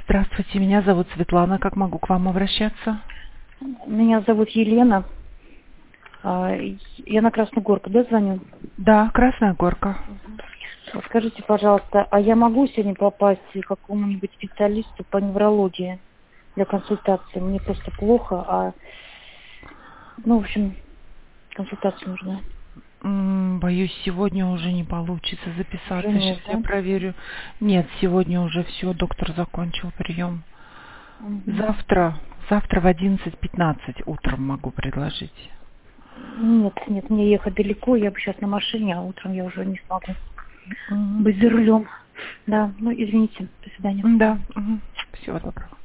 Здравствуйте, меня зовут Светлана. Как могу к вам обращаться? Меня зовут Елена. Я на Красную Горку, да, звоню? Да, Красная Горка. Скажите, пожалуйста, а я могу сегодня попасть к какому-нибудь специалисту по неврологии для консультации? Мне просто плохо, в общем, консультация нужна. Боюсь, сегодня уже не получится Уже записаться. Сейчас нет, я да? проверю. Нет, сегодня уже все, доктор закончил прием. Угу. Завтра в 11:15 утром могу предложить. Нет, мне ехать далеко, я бы сейчас на машине, а утром я уже не смогу Мгм. быть за рулем. Да, извините, до свидания. Да. Всего доброго.